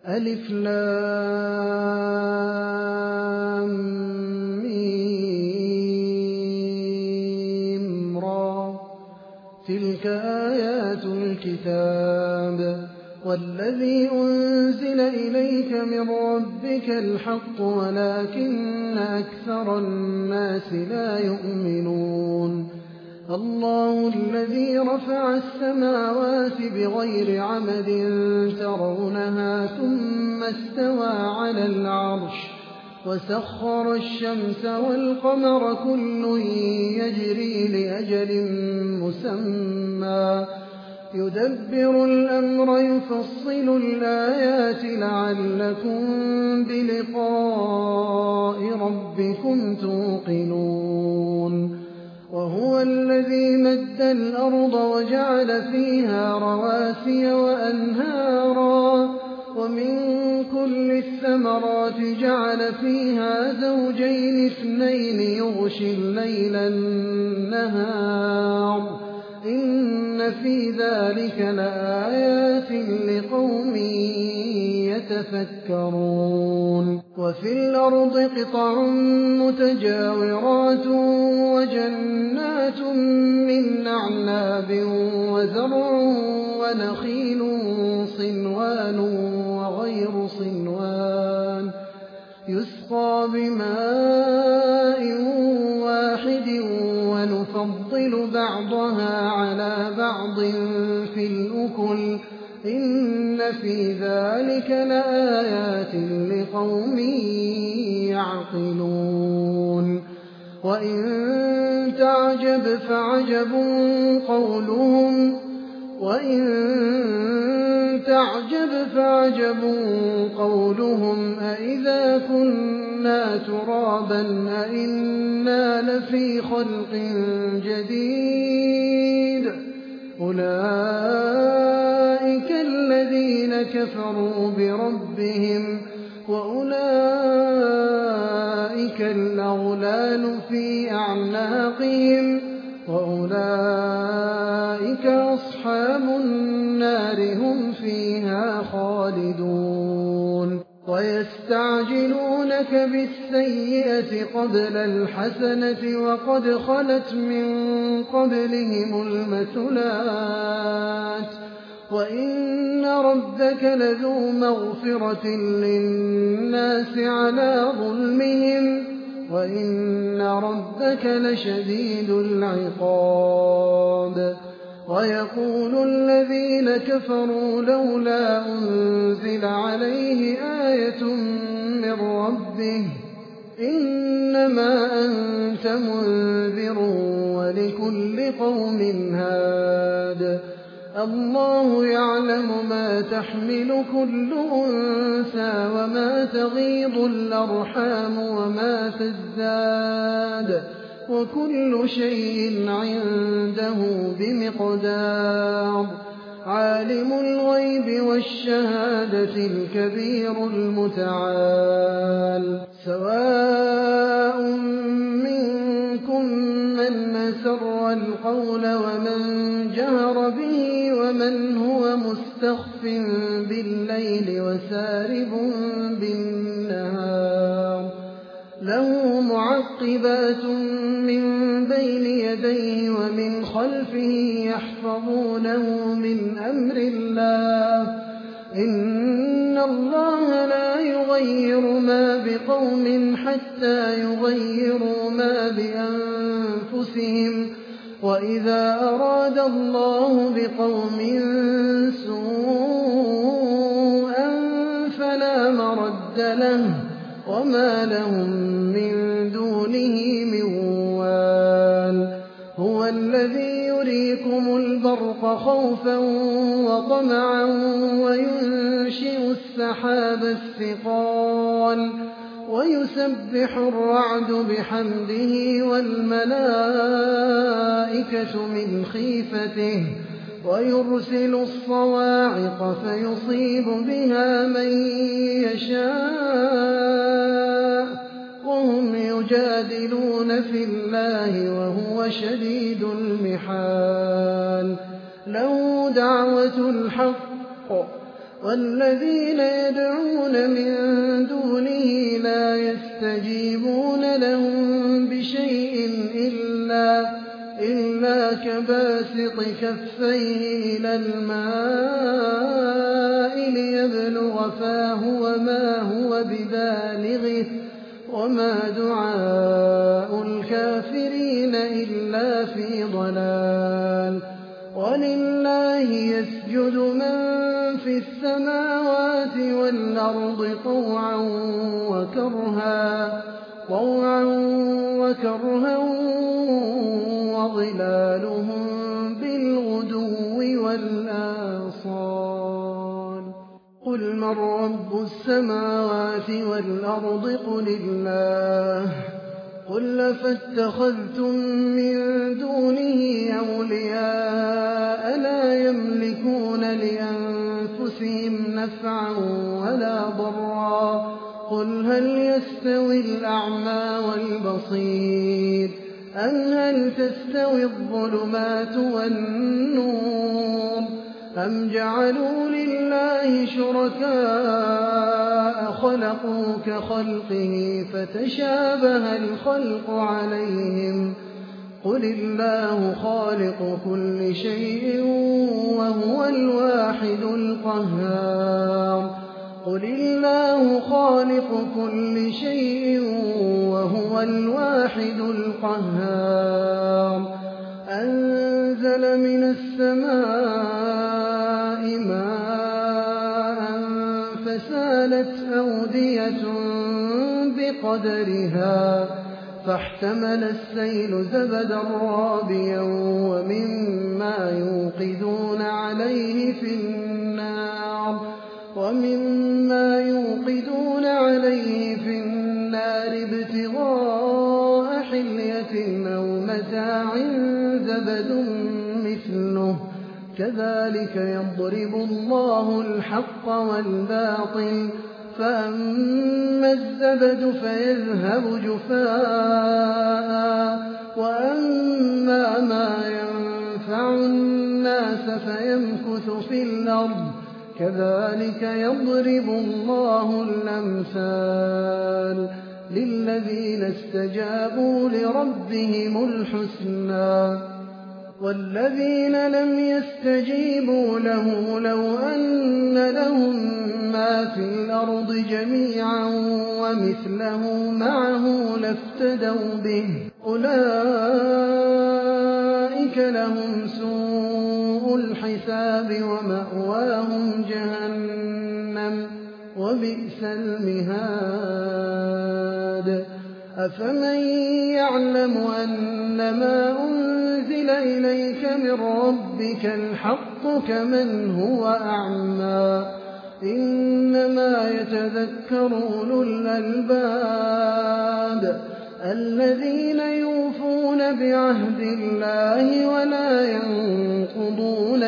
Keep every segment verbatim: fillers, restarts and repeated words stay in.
ألف لام ميم را تلك آيات الكتاب والذي أنزل إليك من ربك الحق ولكن أكثر الناس لا يؤمنون الله الذي رفع السماوات بغير عمد ترونها ثم استوى على العرش وسخر الشمس والقمر كل يجري لأجل مسمى يدبر الأمر يفصل الآيات لعلكم بلقاء ربكم توقنون وهو الذي مد الأرض وجعل فيها رواسي وأنهارا ومن كل الثمرات جعل فيها زوجين اثنين يغشي الليل النهار إن في ذلك لآيات لقوم يتفكرون وفي الأرض قطع متجاورات وجنات من أعناب وزرع ونخيل صنوان وغير صنوان يسقى بماء واحد ونفضل بعضها على بعض في الأكل إن في ذلك لآيات لقوم يعقلون وإن تعجب فعجب قولهم وإن تعجب فعجب قولهم أإذا كنا ترابا أإنا لفي خلق جديد أولئك الذين كفروا بربهم وأولئك الأغلال في أعناقهم وأولئك أصحاب النار هم فيها خالدون ويستعجلونك بالسيئة قبل الحسنة وقد خلت من قبلهم المثلات وإن ربك لذو مغفرة للناس على ظلمهم وإن ربك لشديد العقاب ويقول الذين كفروا لولا أنزل عليه آية من ربه إنما أنت منذر ولكل قوم هاد الله يعلم ما تحمل كل أنثى وما تغيض الأرحام وما تزداد وكل شيء عنده بمقدار عالم الغيب والشهادة الكبير المتعال سواء منكم من أسر القول ومن جهر به ومن هو مستخف بالليل وسارب بالنهار له معقبات من بين يديه ومن خلفه يحفظونه من أمر الله إن الله لا يغير ما بقوم حتى يغيروا ما بأنفسهم وإذا أراد الله بقوم سوءا فلا مرد له وما لهم من دونه من وال هو الذي يريكم البرق خوفا وطمعا وينشئ السحاب الثقال ويسبح الرعد بحمده والملائكة من خيفته ويرسل الصواعق فيصيب بها من يشاء وهم يجادلون في الله وهو شديد المحال له دعوة الحق والذين يدعون من دونه لا يستجيبون لهم بشيء إلا, إلا كباسط كفيه إلى الماء ليبلغ فاه وما هو ببالغه وما دعاء الكافرين إلا في ضلال. ولله يسجد من في السماوات والأرض طوعا وكرها, طوعا وكرها وظلالهم بالغدو والآصال. قل من رب السماوات والأرض قل الله. قل فاتخذتم من دونه أولياء لا يملكون لأنفسهم نفعا ولا ضرا. قل هل يستوي الأعمى والبصير أم هل تستوي الظلمات والنور أم جعلوا لله شركاء خلقوا كخلقه فتشابه الخلق عليهم. قل الله خالق كل شيء وهو الواحد القهار. قل الله خالق كل شيء وهو الواحد القهار. أنزل من السماء ماء فسالت أودية بقدرها فاحتمل السيل زبدا رابيا ومما يوقدون عليه في النار ومما يوقدون عليه في النار ابتغاء حلية أو متاع زبد مثله كذلك يضرب الله الحق والباطل. فأما الزبد فيذهب جفاء وأما ما ينفع الناس فيمكث في الأرض كذلك يضرب الله الأمثال. للذين استجابوا لربهم الحسنى والذين لم يستجيبوا له لو أن لهم ما في الأرض جميعا ومثله معه لافتدوا به أولئك لهم سوء الحساب ومأواهم جهنم وبئس المهاد. أفمن يعلم أنما أنزل إليك من ربك الحق كمن هو أعمى إنما يتذكر أولو الألباب الذين يوفون بعهد الله ولا ينقضون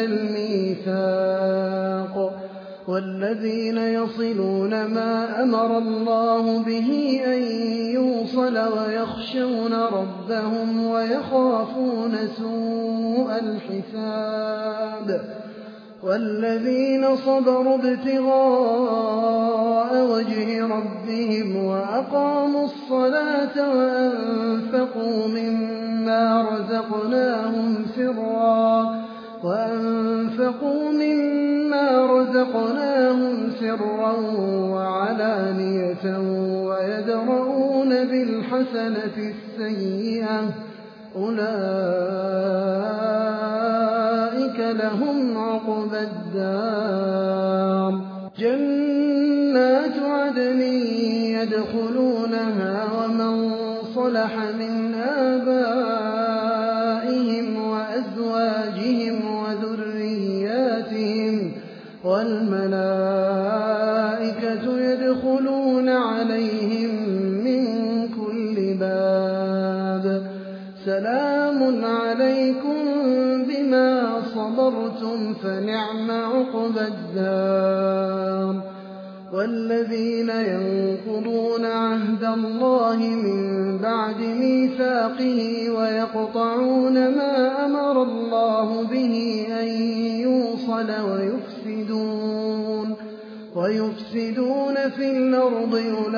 الميثاق والذين يصلون ما أمر الله به أن يوصل ويخشون ربهم ويخافون سوء الحساب والذين صبروا ابتغاء وجه ربهم وأقاموا الصلاة وأنفقوا مما رزقناهم سرا وأنفقوا مما رزقناهم سرا وعلانية ويدرؤون بالحسنة السيئة أولئك لهم عقبى الدار جنات عدن يدخلونها ومن صلح من آبائهم وأزواجهم وذرياتهم والملائكة يدخلون عليهم من كل باب سلام عليكم بما صبرتم فنعم عقبى الدار. والذين ينقضون عهد الله من بعد ميثاقه ويقطعون ما أمر الله به أن يوصل ويفسدون ويفسدون في الأرض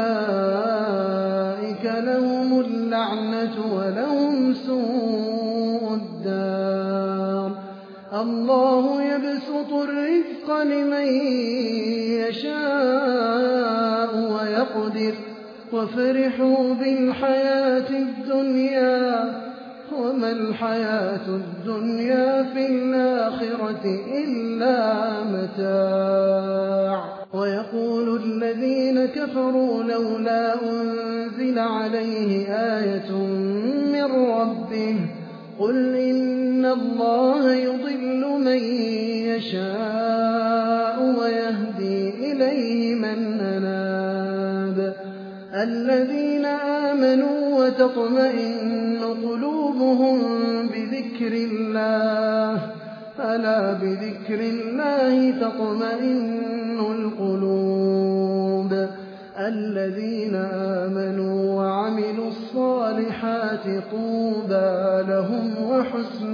أولئك لهم اللعنة ولهم سوء الدار الله يبسط الرزق لمن يشاء ويقدر وفرحوا بالحياة الدنيا وما الحياة الدنيا في الآخرة إلا متاع ويقول الذين كفروا لولا أنزل عليه آية من ربه قل إن الله يضل من يشاء ويهدي إليه من أناب الذين آمنوا وتطمئن قلوبهم بذكر الله ألا بذكر الله تطمئن القلوب الذين آمنوا وعملوا الصالحات طوبى لهم وحسن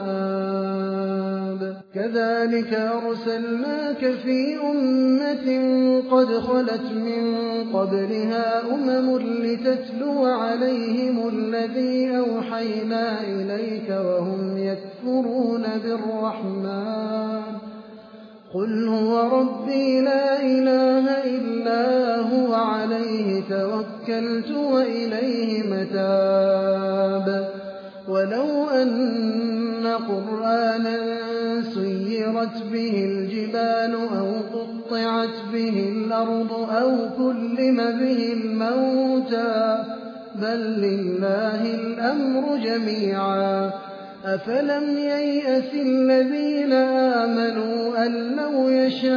مآب كذلك أرسلناك في أمة قد خلت من قبلها أمم لتتلو عليهم الذي أوحينا إليك وهم يكفرون بالرحمن قل هو ربي لا إله إلا هو عليه توكلت وإليه متاب ولو أن قرآنا سيرت به الجبال أو قطعت به الأرض أو كلم به الموتى بل لله الأمر جميعا أفلم ييأس الذين آمنوا أن لو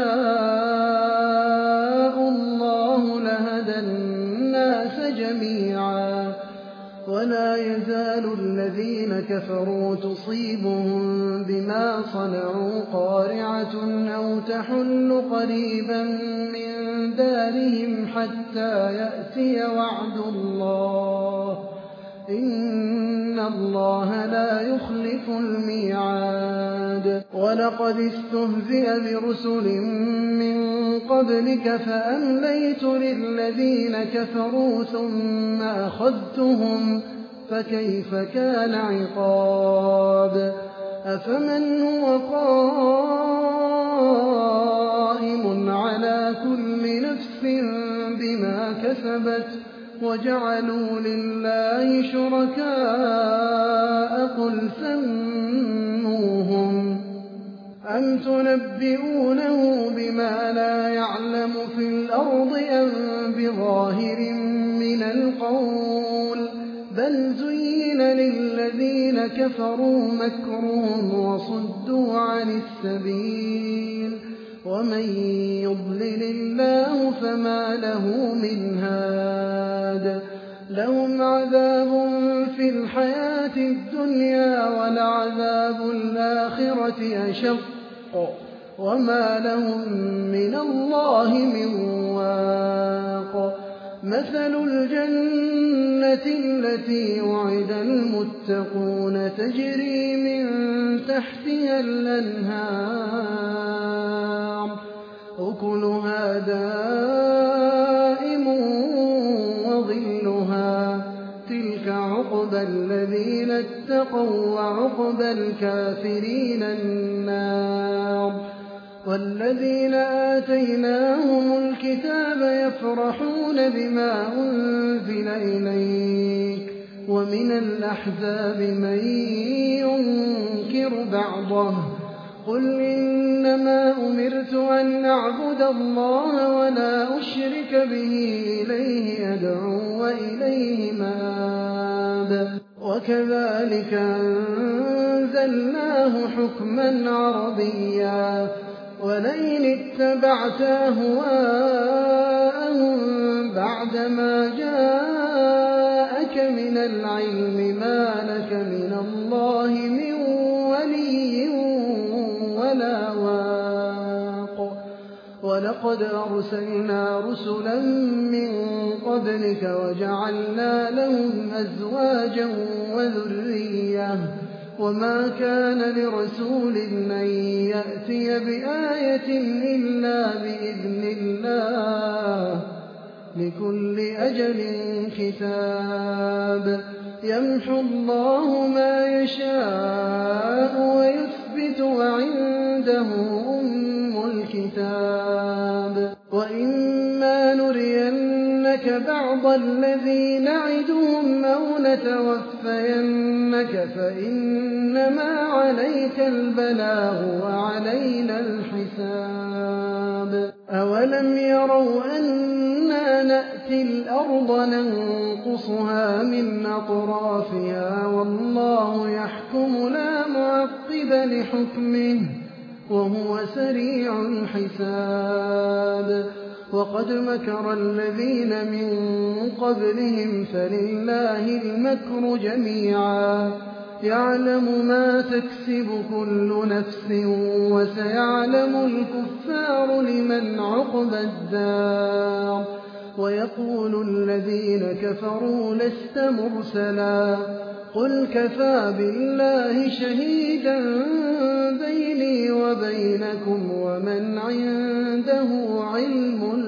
يشاء الله لهدى الناس جميعا ولا يزال الذين كفروا تصيبهم بما صنعوا قارعة أو تحل قريبا من دارهم حتى يأتي وعد الله إن الله لا يخلف الميعاد ولقد استهزئ برسل من قبلك فأمليت للذين كفروا ثم أخذتهم فكيف كان عقاب أفمن هو قائم على كل نفس بما كسبت وجعلوا لله شركاء قل سموهم أم تنبئونه بما لا يعلم في الأرض أم بظاهر من القول بل زين للذين كفروا مكرهم وصدوا عن السبيل ومن يضلل الله فما له من هاد لهم عذاب في الحياة الدنيا ولعذاب الآخرة أشق وما لهم من الله من واق مثل الجنة التي وعد المتقون تجري من تحتها الأنهار أكلها دائم وظلها تلك عقبى الذين اتقوا وعقبى الكافرين النار والذين آتيناهم الكتاب يفرحون بما أنزل إليك ومن الأحزاب من ينكر بعضه قل إنما أمرت أن أعبد الله ولا أشرك به إليه أدعو وإليه مآب وكذلك أنزلناه حكما عربيا ولئن اتبعت أهواءهم بعدما جاءك من العلم ما لك من الله من ولي ولا واق ولقد أرسلنا رسلا من قبلك وجعلنا لهم أزواجا وذرية وما كان لرسول أن يأتي بآية إلا بإذن الله لكل أجل كتاب يمحو الله ما يشاء ويثبت وعنده أم الكتاب وإما نرينك بعض الذي نعدهم أو نتوفينك فإنما عليك البلاغ وعلينا الحساب أولم يروا أنا نأتي الأرض ننقصها من أطرافها والله يحكم لا معقب لحكمه وهو سريع الحساب وقد مكر الذين من قبلهم فلله المكر جميعا يعلم ما تكسب كل نفس وسيعلم الكفار لمن عقبى الدار ويقول الذين كفروا لست مرسلا قل كفى بالله شهيدا بيني وبينكم ومن عنده علم